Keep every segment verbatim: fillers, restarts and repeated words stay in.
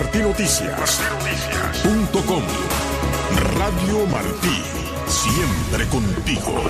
Martí Noticias punto com. Radio Martí, siempre contigo.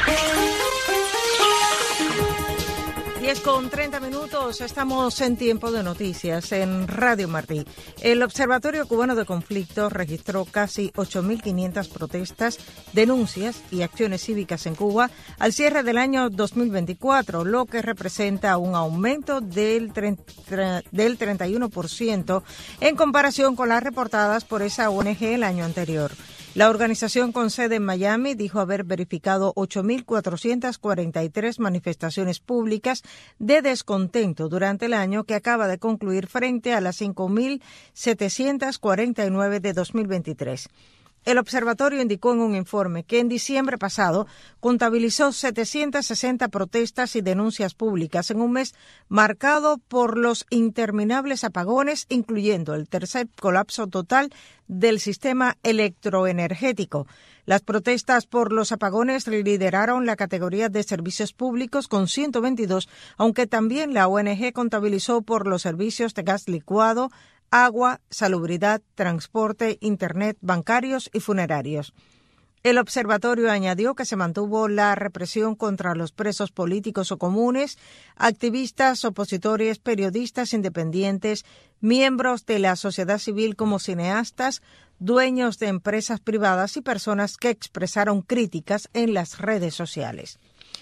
diez con treinta minutos, estamos en tiempo de noticias en Radio Martí. El Observatorio Cubano de Conflictos registró casi ocho mil quinientas protestas, denuncias y acciones cívicas en Cuba al cierre del año dos mil veinticuatro, lo que representa un aumento del, treinta, del treinta y uno por ciento en comparación con las reportadas por esa O N G el año anterior. La organización con sede en Miami dijo haber verificado ocho mil cuatrocientas cuarenta y tres manifestaciones públicas de descontento durante el año que acaba de concluir frente a las cinco mil setecientas cuarenta y nueve de dos mil veintitrés. El observatorio indicó en un informe que en diciembre pasado contabilizó setecientas sesenta protestas y denuncias públicas en un mes marcado por los interminables apagones, incluyendo el tercer colapso total del sistema electroenergético. Las protestas por los apagones lideraron la categoría de servicios públicos con ciento veintidós, aunque también la O N G contabilizó por los servicios de gas licuado, agua, salubridad, transporte, internet, bancarios y funerarios. El observatorio añadió que se mantuvo la represión contra los presos políticos o comunes, activistas, opositores, periodistas independientes, miembros de la sociedad civil como cineastas, dueños de empresas privadas y personas que expresaron críticas en las redes sociales.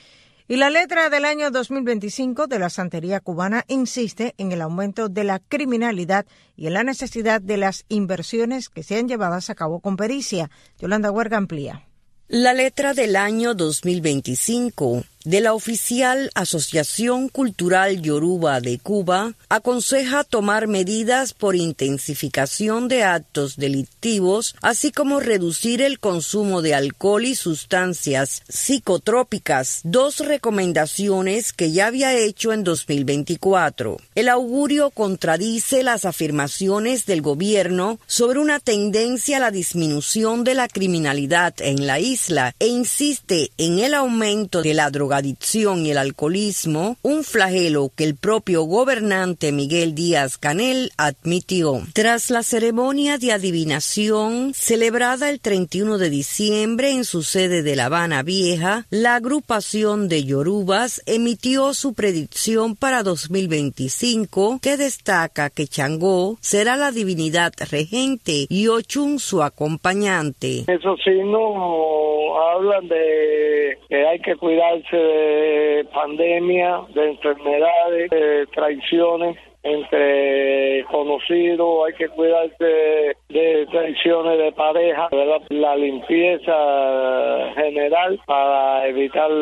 Y la letra del año dos mil veinticinco de la Santería Cubana insiste en el aumento de la criminalidad y en la necesidad de las inversiones que sean llevadas a cabo con pericia. Yolanda Huerga amplía. La letra del año dos mil veinticinco de la oficial Asociación Cultural Yoruba de Cuba aconseja tomar medidas por intensificación de actos delictivos, así como reducir el consumo de alcohol y sustancias psicotrópicas, dos recomendaciones que ya había hecho en dos mil veinticuatro. El augurio contradice las afirmaciones del gobierno sobre una tendencia a la disminución de la criminalidad en la isla e insiste en el aumento de la drogadicción adicción y el alcoholismo, un flagelo que el propio gobernante Miguel Díaz-Canel admitió. Tras la ceremonia de adivinación celebrada el treinta y uno de diciembre en su sede de La Habana Vieja, la agrupación de yorubas emitió su predicción para dos mil veinticinco, que destaca que Changó será la divinidad regente y Ochun su acompañante. Eso sí, no hablan de que hay que cuidarse de pandemia, de enfermedades, de traiciones entre conocidos, hay que cuidarse de traiciones de pareja, ¿verdad? La limpieza general para evitar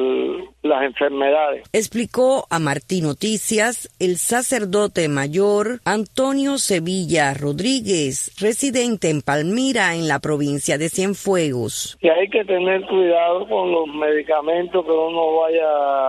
las enfermedades. Explicó a Martí Noticias el sacerdote mayor Antonio Sevilla Rodríguez, residente en Palmira, en la provincia de Cienfuegos. Que hay que tener cuidado con los medicamentos que uno vaya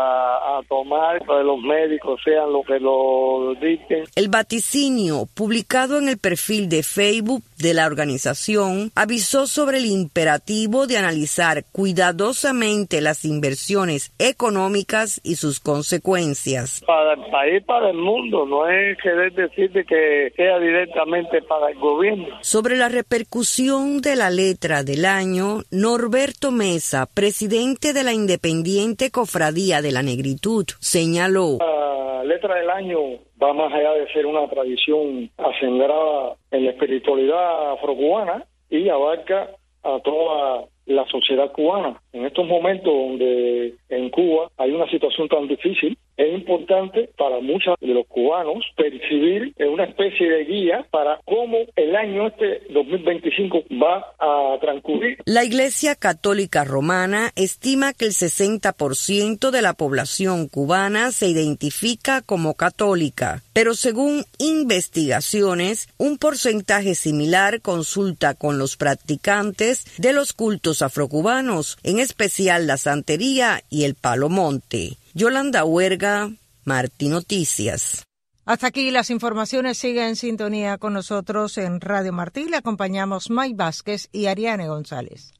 a tomar, que los médicos sean los que lo dicten. El vaticinio, publicado en el perfil de Facebook de la organización, avisó sobre el imperativo de analizar cuidadosamente las inversiones económicas y sus consecuencias. Para el país, para el mundo, no es querer decir que sea directamente para el gobierno. Sobre la repercusión de la letra del año, Norberto Mesa, presidente de la Independiente Cofradía de la Negritud, señaló: la letra del año va más allá de ser una tradición acendrada en la espiritualidad afrocubana y abarca a toda la sociedad cubana. En estos momentos donde en Cuba hay una situación tan difícil, es importante para muchos de los cubanos percibir una especie de guía para cómo el año este dos mil veinticinco va a transcurrir. La Iglesia Católica Romana estima que el sesenta por ciento de la población cubana se identifica como católica, pero según investigaciones, un porcentaje similar consulta con los practicantes de los cultos afrocubanos, en especial la santería y el palo monte. Yolanda Huerga, Martí Noticias. Hasta aquí las informaciones. Siga en sintonía con nosotros en Radio Martí. Le acompañamos Mike Vázquez y Ariane González.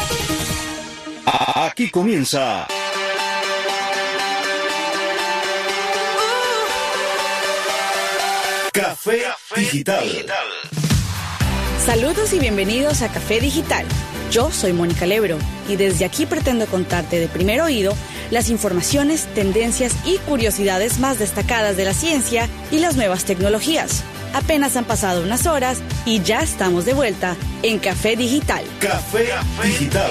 Aquí comienza Café Digital. Saludos y bienvenidos a Café Digital. Yo soy Mónica Lebro y desde aquí pretendo contarte de primer oído las informaciones, tendencias y curiosidades más destacadas de la ciencia y las nuevas tecnologías. Apenas han pasado unas horas y ya estamos de vuelta en Café Digital. Café Digital.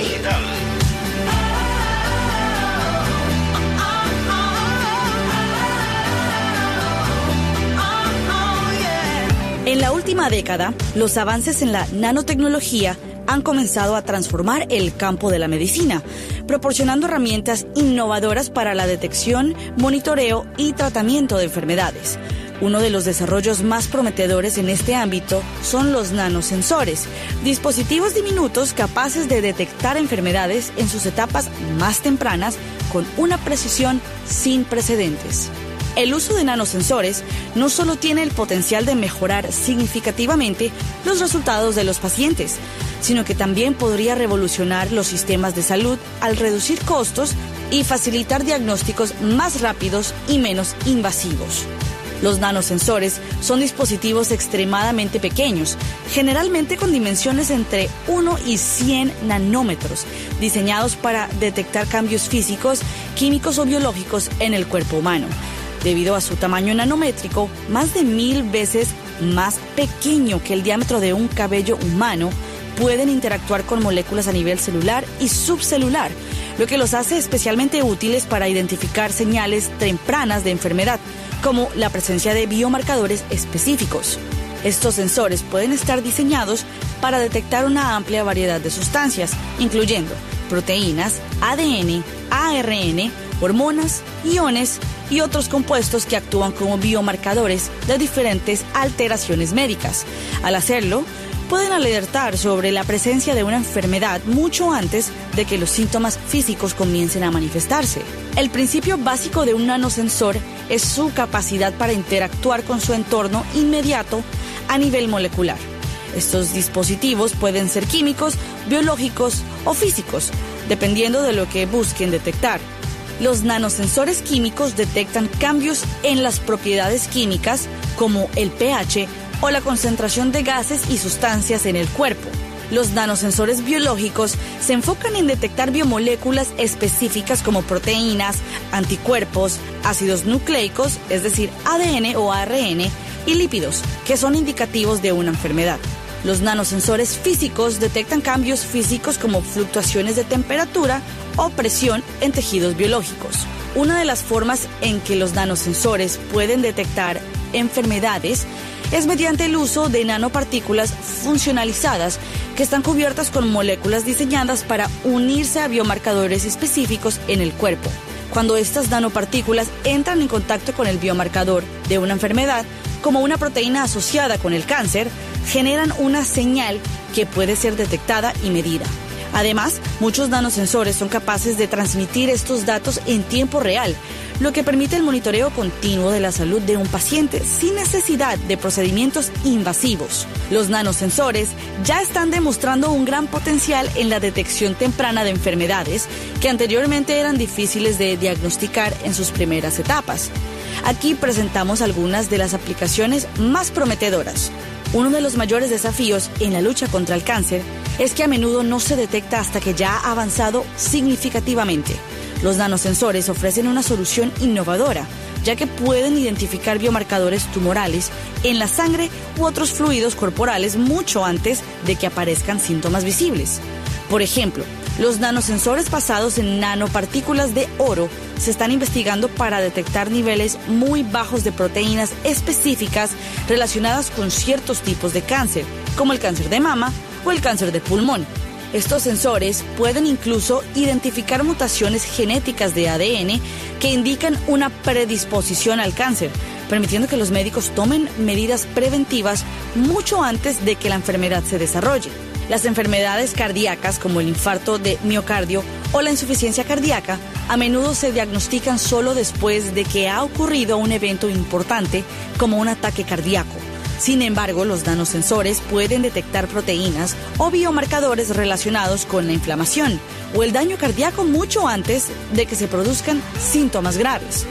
En la última década, los avances en la nanotecnología han comenzado a transformar el campo de la medicina, proporcionando herramientas innovadoras para la detección, monitoreo y tratamiento de enfermedades. Uno de los desarrollos más prometedores en este ámbito son los nanosensores, dispositivos diminutos capaces de detectar enfermedades en sus etapas más tempranas con una precisión sin precedentes. El uso de nanosensores no solo tiene el potencial de mejorar significativamente los resultados de los pacientes, sino que también podría revolucionar los sistemas de salud al reducir costos y facilitar diagnósticos más rápidos y menos invasivos. Los nanosensores son dispositivos extremadamente pequeños, generalmente con dimensiones entre uno y cien nanómetros, diseñados para detectar cambios físicos, químicos o biológicos en el cuerpo humano. Debido a su tamaño nanométrico, más de mil veces más pequeño que el diámetro de un cabello humano, pueden interactuar con moléculas a nivel celular y subcelular, lo que los hace especialmente útiles para identificar señales tempranas de enfermedad, como la presencia de biomarcadores específicos. Estos sensores pueden estar diseñados para detectar una amplia variedad de sustancias, incluyendo proteínas, A D N, A R N, hormonas, iones y otros compuestos que actúan como biomarcadores de diferentes alteraciones médicas. Al hacerlo, pueden alertar sobre la presencia de una enfermedad mucho antes de que los síntomas físicos comiencen a manifestarse. El principio básico de un nanosensor es su capacidad para interactuar con su entorno inmediato a nivel molecular. Estos dispositivos pueden ser químicos, biológicos o físicos, dependiendo de lo que busquen detectar. Los nanosensores químicos detectan cambios en las propiedades químicas, como el pH o la concentración de gases y sustancias en el cuerpo. Los nanosensores biológicos se enfocan en detectar biomoléculas específicas como proteínas, anticuerpos, ácidos nucleicos, es decir, A D N o A R N, y lípidos, que son indicativos de una enfermedad. Los nanosensores físicos detectan cambios físicos como fluctuaciones de temperatura o presión en tejidos biológicos. Una de las formas en que los nanosensores pueden detectar enfermedades es mediante el uso de nanopartículas funcionalizadas que están cubiertas con moléculas diseñadas para unirse a biomarcadores específicos en el cuerpo. Cuando estas nanopartículas entran en contacto con el biomarcador de una enfermedad, como una proteína asociada con el cáncer, generan una señal que puede ser detectada y medida. Además, muchos nanosensores son capaces de transmitir estos datos en tiempo real, lo que permite el monitoreo continuo de la salud de un paciente sin necesidad de procedimientos invasivos. Los nanosensores ya están demostrando un gran potencial en la detección temprana de enfermedades que anteriormente eran difíciles de diagnosticar en sus primeras etapas. Aquí presentamos algunas de las aplicaciones más prometedoras. Uno de los mayores desafíos en la lucha contra el cáncer es que a menudo no se detecta hasta que ya ha avanzado significativamente. Los nanosensores ofrecen una solución innovadora, ya que pueden identificar biomarcadores tumorales en la sangre u otros fluidos corporales mucho antes de que aparezcan síntomas visibles. Por ejemplo, los nanosensores basados en nanopartículas de oro se están investigando para detectar niveles muy bajos de proteínas específicas relacionadas con ciertos tipos de cáncer, como el cáncer de mama o el cáncer de pulmón. Estos sensores pueden incluso identificar mutaciones genéticas de A D N que indican una predisposición al cáncer, permitiendo que los médicos tomen medidas preventivas mucho antes de que la enfermedad se desarrolle. Las enfermedades cardíacas como el infarto de miocardio o la insuficiencia cardíaca a menudo se diagnostican solo después de que ha ocurrido un evento importante como un ataque cardíaco. Sin embargo, los nanosensores pueden detectar proteínas o biomarcadores relacionados con la inflamación o el daño cardíaco mucho antes de que se produzcan síntomas graves.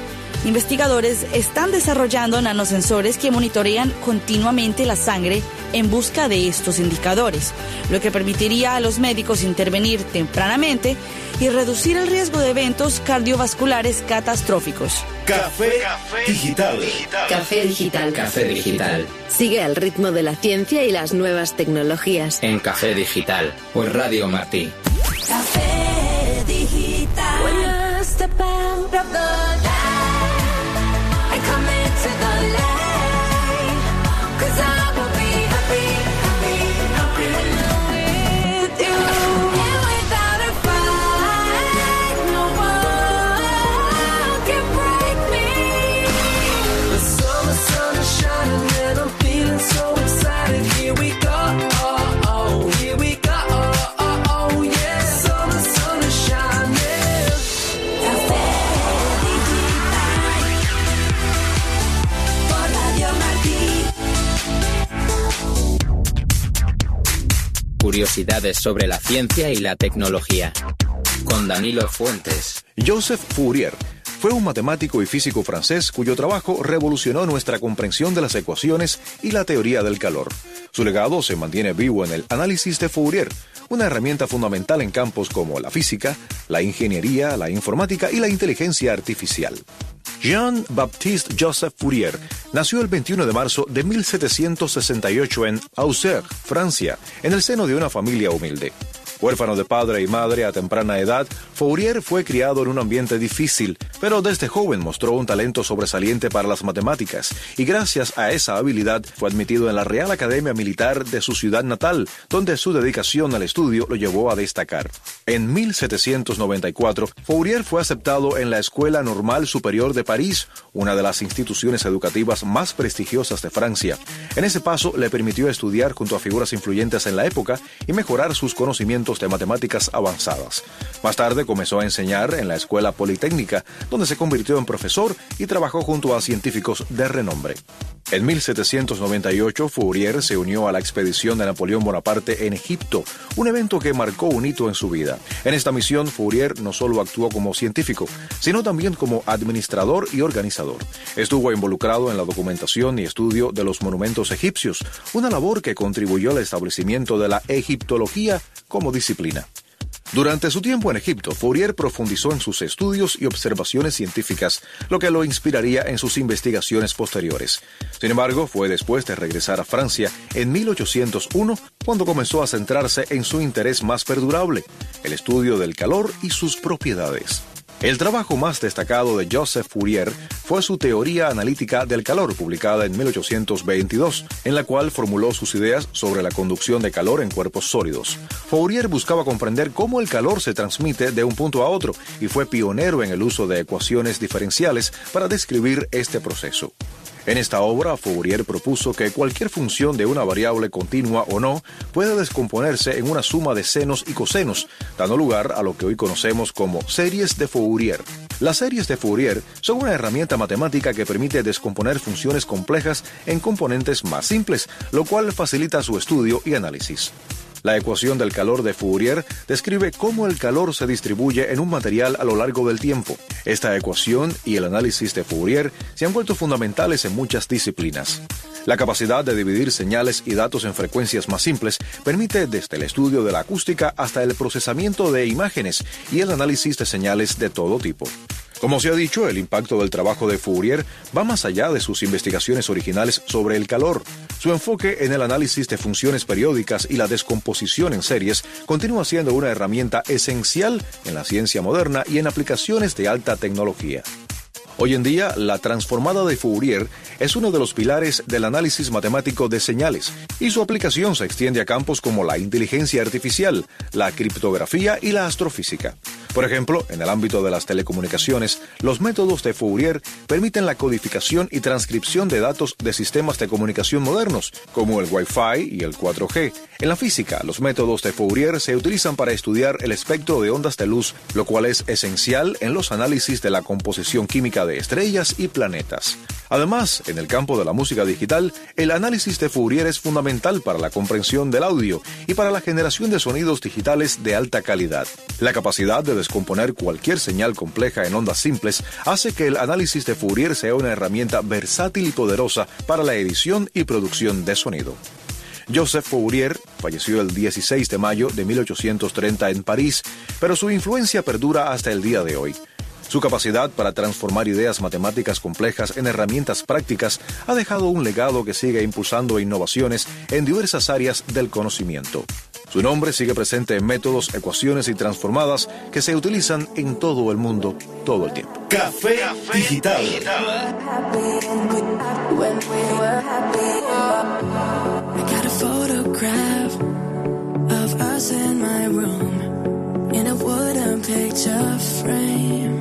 Investigadores están desarrollando nanosensores que monitorean continuamente la sangre en busca de estos indicadores, lo que permitiría a los médicos intervenir tempranamente y reducir el riesgo de eventos cardiovasculares catastróficos. Café Digital. Café Digital. Café Digital. Sigue al ritmo de la ciencia y las nuevas tecnologías. En Café Digital, por Radio Martí. Café Digital. When you step out of the light and come into the light, 'cause I will be happy, happy, happy with you. And without a fight, no one can break me. The summer sun is shining and I'm feeling so excited. Here we go, oh, oh, here we go, oh, oh, oh, yeah. Summer sun is shining. Café Digital por Radio Martí. Curiosidades sobre la ciencia y la tecnología. Con Danilo Fuentes. Joseph Fourier fue un matemático y físico francés cuyo trabajo revolucionó nuestra comprensión de las ecuaciones y la teoría del calor. Su legado se mantiene vivo en el análisis de Fourier, una herramienta fundamental en campos como la física, la ingeniería, la informática y la inteligencia artificial. Jean-Baptiste Joseph Fourier nació el veintiuno de marzo de mil setecientos sesenta y ocho en Auxerre, Francia, en el seno de una familia humilde. Huérfano de padre y madre a temprana edad, Fourier fue criado en un ambiente difícil, pero desde joven mostró un talento sobresaliente para las matemáticas y gracias a esa habilidad fue admitido en la Real Academia Militar de su ciudad natal, donde su dedicación al estudio lo llevó a destacar. En mil setecientos noventa y cuatro, Fourier fue aceptado en la Escuela Normal Superior de París, una de las instituciones educativas más prestigiosas de Francia. En ese paso le permitió estudiar junto a figuras influyentes en la época y mejorar sus conocimientos de matemáticas avanzadas. Más tarde comenzó a enseñar en la Escuela Politécnica, donde se convirtió en profesor y trabajó junto a científicos de renombre. En mil setecientos noventa y ocho, Fourier se unió a la expedición de Napoleón Bonaparte en Egipto, un evento que marcó un hito en su vida. En esta misión, Fourier no solo actuó como científico, sino también como administrador y organizador. Estuvo involucrado en la documentación y estudio de los monumentos egipcios, una labor que contribuyó al establecimiento de la egiptología como disciplina. Durante su tiempo en Egipto, Fourier profundizó en sus estudios y observaciones científicas, lo que lo inspiraría en sus investigaciones posteriores. Sin embargo, fue después de regresar a Francia en mil ochocientos uno cuando comenzó a centrarse en su interés más perdurable, el estudio del calor y sus propiedades. El trabajo más destacado de Joseph Fourier fue su teoría analítica del calor, publicada en mil ochocientos veintidós, en la cual formuló sus ideas sobre la conducción de calor en cuerpos sólidos. Fourier buscaba comprender cómo el calor se transmite de un punto a otro y fue pionero en el uso de ecuaciones diferenciales para describir este proceso. En esta obra, Fourier propuso que cualquier función de una variable continua o no puede descomponerse en una suma de senos y cosenos, dando lugar a lo que hoy conocemos como series de Fourier. Las series de Fourier son una herramienta matemática que permite descomponer funciones complejas en componentes más simples, lo cual facilita su estudio y análisis. La ecuación del calor de Fourier describe cómo el calor se distribuye en un material a lo largo del tiempo. Esta ecuación y el análisis de Fourier se han vuelto fundamentales en muchas disciplinas. La capacidad de dividir señales y datos en frecuencias más simples permite desde el estudio de la acústica hasta el procesamiento de imágenes y el análisis de señales de todo tipo. Como se ha dicho, el impacto del trabajo de Fourier va más allá de sus investigaciones originales sobre el calor. Su enfoque en el análisis de funciones periódicas y la descomposición en series continúa siendo una herramienta esencial en la ciencia moderna y en aplicaciones de alta tecnología. Hoy en día, la transformada de Fourier es uno de los pilares del análisis matemático de señales, y su aplicación se extiende a campos como la inteligencia artificial, la criptografía y la astrofísica. Por ejemplo, en el ámbito de las telecomunicaciones, los métodos de Fourier permiten la codificación y transcripción de datos de sistemas de comunicación modernos, como el Wi-Fi y el cuatro G. En la física, los métodos de Fourier se utilizan para estudiar el espectro de ondas de luz, lo cual es esencial en los análisis de la composición química de estrellas y planetas. Además, en el campo de la música digital, el análisis de Fourier es fundamental para la comprensión del audio y para la generación de sonidos digitales de alta calidad. La capacidad de descomponer cualquier señal compleja en ondas simples hace que el análisis de Fourier sea una herramienta versátil y poderosa para la edición y producción de sonido. Joseph Fourier falleció el dieciséis de mayo de mil ochocientos treinta en París, pero su influencia perdura hasta el día de hoy. Su capacidad para transformar ideas matemáticas complejas en herramientas prácticas ha dejado un legado que sigue impulsando innovaciones en diversas áreas del conocimiento. Su nombre sigue presente en métodos, ecuaciones y transformadas que se utilizan en todo el mundo, todo el tiempo. Café Digital. Photograph of us in my room in a wooden picture frame.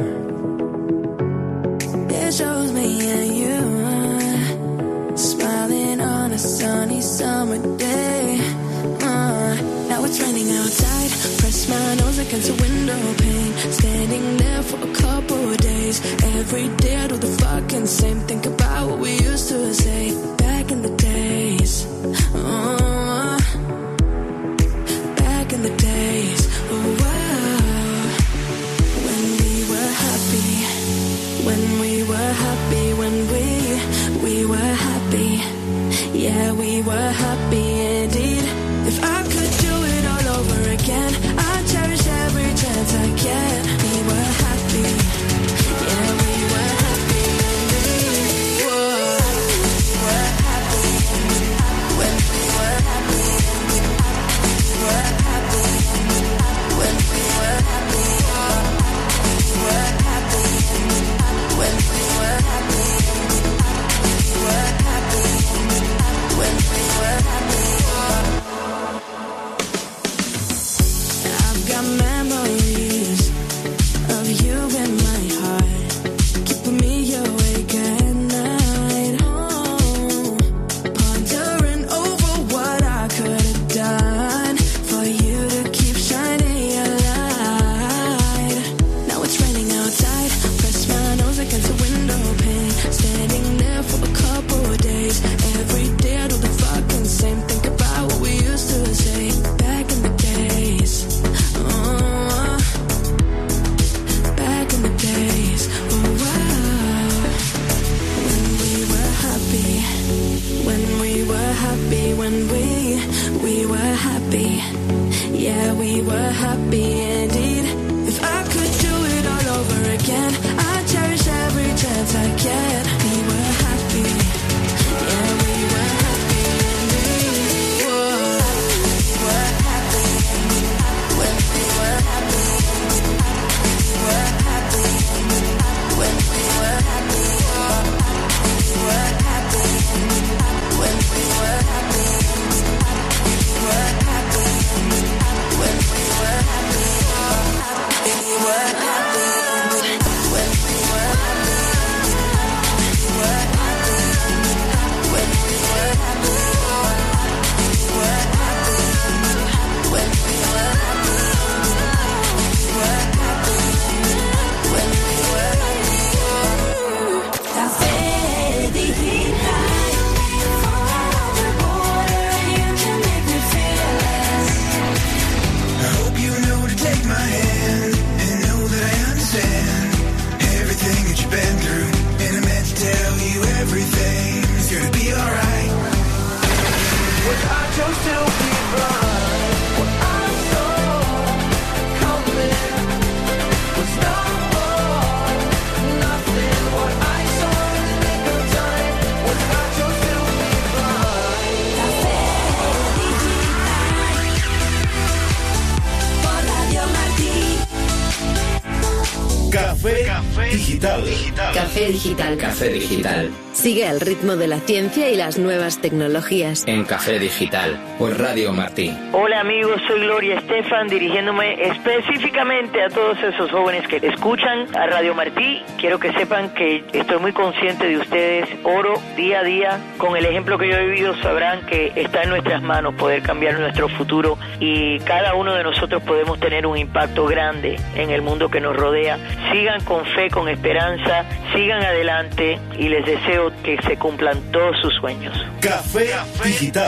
It shows me and you smiling on a sunny summer day. Uh, now it's raining outside. Press my nose against the window pane. Standing there for a couple of days. Every day I do the fucking same. Think about what we used to say back in the days. Uh, back in the days. Oh, wow. When we were happy. When we were happy. When we, we were happy. Yeah, we were happy indeed. If I could do it all over again, I'd cherish every chance I get. We were happy. Yeah, we were happy indeed. Whoa. We were happy. When we were happy. We were happy. When we were happy. We were happy. When we were happy. We were happy. When we were happy. I've got memories of you in my heart, keeping me awake at night. Oh, pondering over what I could have done for you to keep shining your light. Now it's raining outside. Press my nose against the window pane. Standing there for a couple of days. Every day I do the fucking same. Think about what we used to say back in the days. Oh, back in the days. Oh, wow. When we were happy. When we were happy. When we, we were happy. Yeah, we were happy indeed. If I could do it all over again, I'd cherish every chance I get. We were happy. Yeah, we were happy indeed. Whoa. We were happy. When we were happy. We were happy. When we were happy. We were happy. When we were happy. We were happy. When we were happy. We were happy. When we were happy. We were happy. When we were happy. We were happy. When we were happy. We were happy. When we were happy. Café Digital. The border and you can make me feel less. I hope you know to take my hand and know that I understand everything that you've been through. And I meant to tell you everything's gonna be alright. What I chose to be blind, what I saw coming was no more, nothing. What I saw in the nick of time, what I chose to be blind. Café Digital. Por Radio Martí. Café Digital. Café Digital. Café Digital. Sigue al ritmo de la ciencia y las nuevas tecnologías. En Café Digital, por Radio Martí. Hola amigos, soy Gloria Estefan, dirigiéndome específicamente a todos esos jóvenes que escuchan a Radio Martí. Quiero que sepan que estoy muy consciente de ustedes. Oro día a día. Con el ejemplo que yo he vivido sabrán que está en nuestras manos poder cambiar nuestro futuro y cada uno de nosotros podemos tener un impacto grande en el mundo que nos rodea. Sigan sigan con fe, con esperanza, sigan adelante y les deseo que se cumplan todos sus sueños. Café Digital.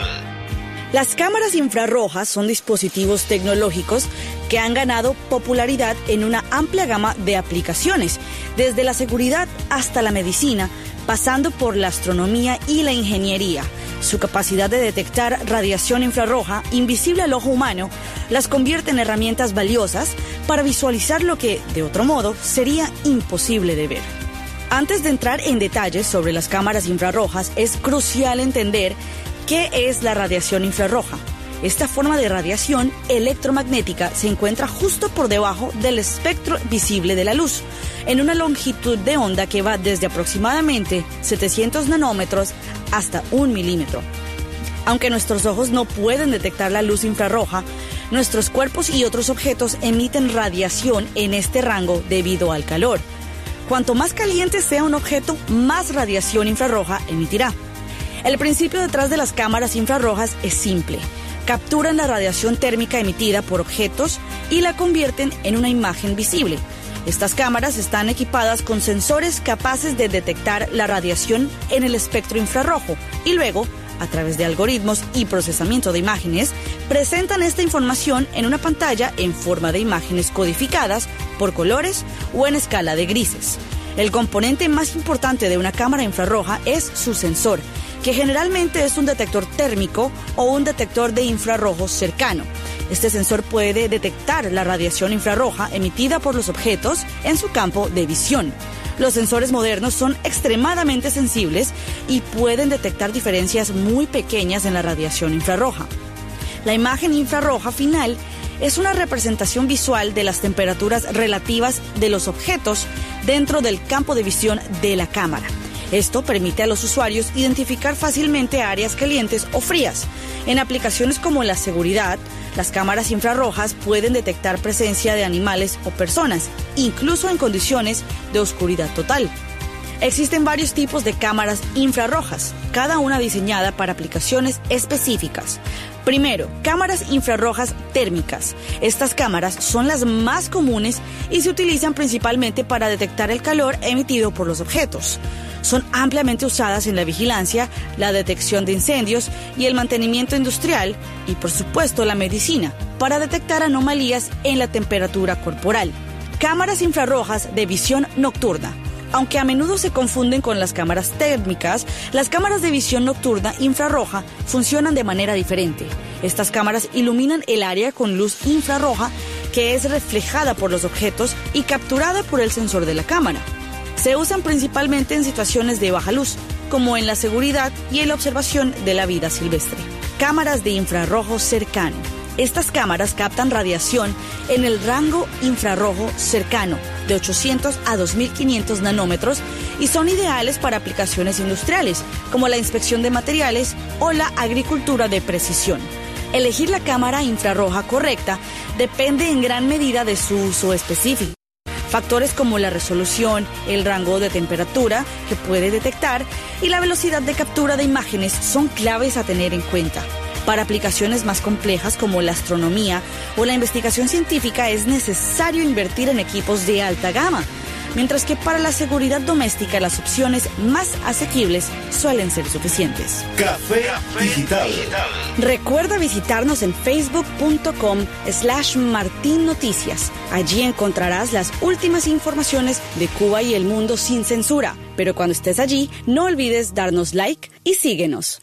Las cámaras infrarrojas son dispositivos tecnológicos que han ganado popularidad en una amplia gama de aplicaciones, desde la seguridad hasta la medicina, pasando por la astronomía y la ingeniería. Su capacidad de detectar radiación infrarroja invisible al ojo humano las convierte en herramientas valiosas para visualizar lo que, de otro modo, sería imposible de ver. Antes de entrar en detalles sobre las cámaras infrarrojas, es crucial entender ¿qué es la radiación infrarroja? Esta forma de radiación electromagnética se encuentra justo por debajo del espectro visible de la luz, en una longitud de onda que va desde aproximadamente setecientos nanómetros hasta un milímetro. Aunque nuestros ojos no pueden detectar la luz infrarroja, nuestros cuerpos y otros objetos emiten radiación en este rango debido al calor. Cuanto más caliente sea un objeto, más radiación infrarroja emitirá. El principio detrás de las cámaras infrarrojas es simple. Capturan la radiación térmica emitida por objetos y la convierten en una imagen visible. Estas cámaras están equipadas con sensores capaces de detectar la radiación en el espectro infrarrojo y luego, a través de algoritmos y procesamiento de imágenes, presentan esta información en una pantalla en forma de imágenes codificadas por colores o en escala de grises. El componente más importante de una cámara infrarroja es su sensor, que generalmente es un detector térmico o un detector de infrarrojo cercano. Este sensor puede detectar la radiación infrarroja emitida por los objetos en su campo de visión. Los sensores modernos son extremadamente sensibles y pueden detectar diferencias muy pequeñas en la radiación infrarroja. La imagen infrarroja final es una representación visual de las temperaturas relativas de los objetos dentro del campo de visión de la cámara. Esto permite a los usuarios identificar fácilmente áreas calientes o frías. En aplicaciones como la seguridad, las cámaras infrarrojas pueden detectar presencia de animales o personas, incluso en condiciones de oscuridad total. Existen varios tipos de cámaras infrarrojas, cada una diseñada para aplicaciones específicas. Primero, cámaras infrarrojas térmicas. Estas cámaras son las más comunes y se utilizan principalmente para detectar el calor emitido por los objetos. Son ampliamente usadas en la vigilancia, la detección de incendios y el mantenimiento industrial y, por supuesto, la medicina, para detectar anomalías en la temperatura corporal. Cámaras infrarrojas de visión nocturna. Aunque a menudo se confunden con las cámaras térmicas, las cámaras de visión nocturna infrarroja funcionan de manera diferente. Estas cámaras iluminan el área con luz infrarroja que es reflejada por los objetos y capturada por el sensor de la cámara. Se usan principalmente en situaciones de baja luz, como en la seguridad y en la observación de la vida silvestre. Cámaras de infrarrojo cercano. Estas cámaras captan radiación en el rango infrarrojo cercano de ochocientos a dos mil quinientos nanómetros y son ideales para aplicaciones industriales como la inspección de materiales o la agricultura de precisión. Elegir la cámara infrarroja correcta depende en gran medida de su uso específico. Factores como la resolución, el rango de temperatura que puede detectar y la velocidad de captura de imágenes son claves a tener en cuenta. Para aplicaciones más complejas como la astronomía o la investigación científica es necesario invertir en equipos de alta gama, mientras que para la seguridad doméstica las opciones más asequibles suelen ser suficientes. Café Digital. Recuerda visitarnos en facebook punto com slash Martín Noticias. Allí encontrarás las últimas informaciones de Cuba y el mundo sin censura. Pero cuando estés allí, no olvides darnos like y síguenos.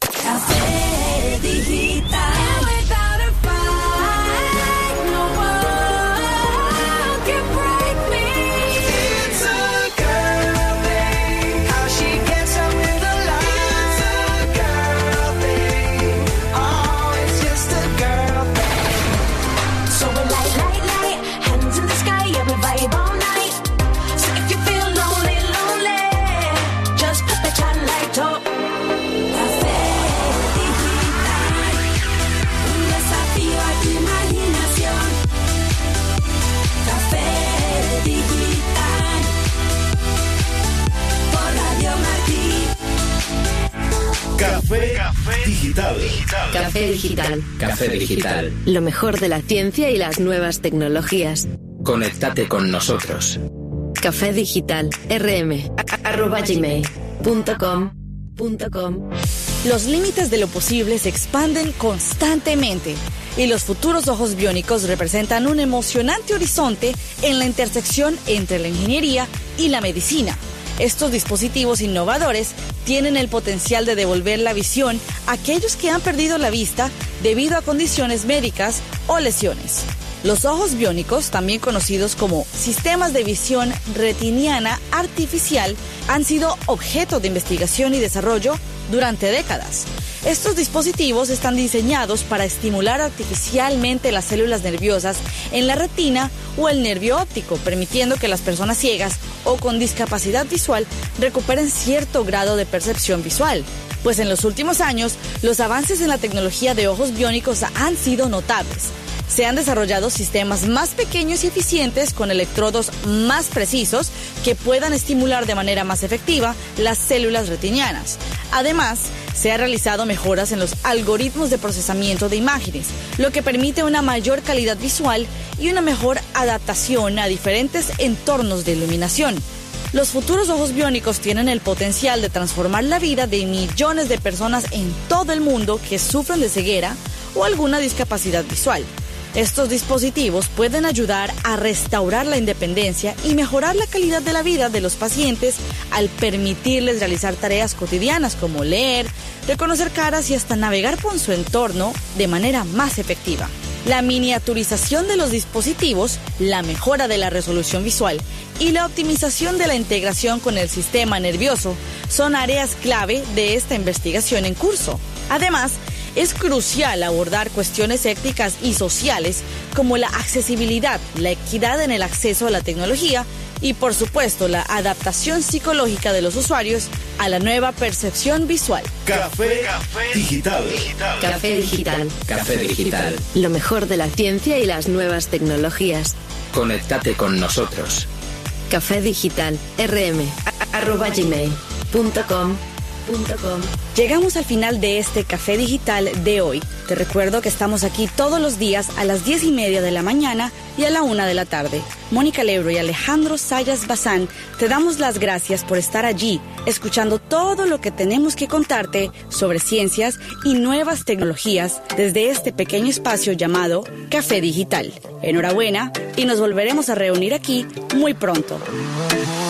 Café Digital. Café Digital. Café Digital. Café Digital. Lo mejor de la ciencia y las nuevas tecnologías. Conéctate con nosotros. Café Digital, rm, arroba gmail punto com punto com. Los límites de lo posible se expanden constantemente y los futuros ojos biónicos representan un emocionante horizonte en la intersección entre la ingeniería y la medicina. Estos dispositivos innovadores tienen el potencial de devolver la visión a aquellos que han perdido la vista debido a condiciones médicas o lesiones. Los ojos biónicos, también conocidos como sistemas de visión retiniana artificial, han sido objeto de investigación y desarrollo durante décadas. Estos dispositivos están diseñados para estimular artificialmente las células nerviosas en la retina o el nervio óptico, permitiendo que las personas ciegas o con discapacidad visual recuperen cierto grado de percepción visual. Pues en los últimos años, los avances en la tecnología de ojos biónicos han sido notables. Se han desarrollado sistemas más pequeños y eficientes con electrodos más precisos que puedan estimular de manera más efectiva las células retinianas. Además, se han realizado mejoras en los algoritmos de procesamiento de imágenes, lo que permite una mayor calidad visual y una mejor adaptación a diferentes entornos de iluminación. Los futuros ojos biónicos tienen el potencial de transformar la vida de millones de personas en todo el mundo que sufren de ceguera o alguna discapacidad visual. Estos dispositivos pueden ayudar a restaurar la independencia y mejorar la calidad de la vida de los pacientes al permitirles realizar tareas cotidianas como leer, reconocer caras y hasta navegar por su entorno de manera más efectiva. La miniaturización de los dispositivos, la mejora de la resolución visual y la optimización de la integración con el sistema nervioso son áreas clave de esta investigación en curso. Además, es crucial abordar cuestiones éticas y sociales como la accesibilidad, la equidad en el acceso a la tecnología y, por supuesto, la adaptación psicológica de los usuarios a la nueva percepción visual. Café, Café Digital. Café Digital. Café Digital. Lo mejor de la ciencia y las nuevas tecnologías. Conéctate con nosotros. Café Digital, rm, arroba gmail punto com. Llegamos al final de este Café Digital de hoy. Te recuerdo que estamos aquí todos los días a las diez y media de la mañana y a la una de la tarde. Mónica Lebro y Alejandro Sayas Bazán, te damos las gracias por estar allí, escuchando todo lo que tenemos que contarte sobre ciencias y nuevas tecnologías desde este pequeño espacio llamado Café Digital. Enhorabuena y nos volveremos a reunir aquí muy pronto.